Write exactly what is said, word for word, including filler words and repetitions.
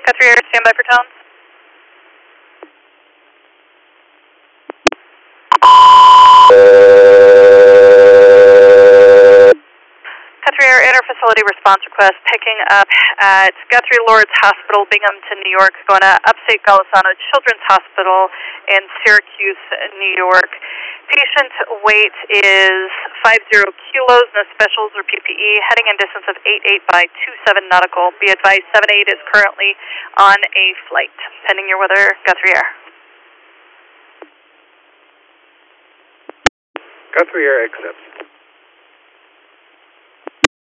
Guthrie Air, stand by for tones. Guthrie Air, inter-facility response request, picking up at Guthrie Lord's Hospital, Binghamton, New York, going to Upstate Golisano Children's Hospital in Syracuse, New York. Patient weight is five zero kilos, no specials or P P E, heading in distance of eight eight by two seven nautical. Be advised, seven eight is currently on a flight. Pending your weather, Guthrie Air. Guthrie Air accepts.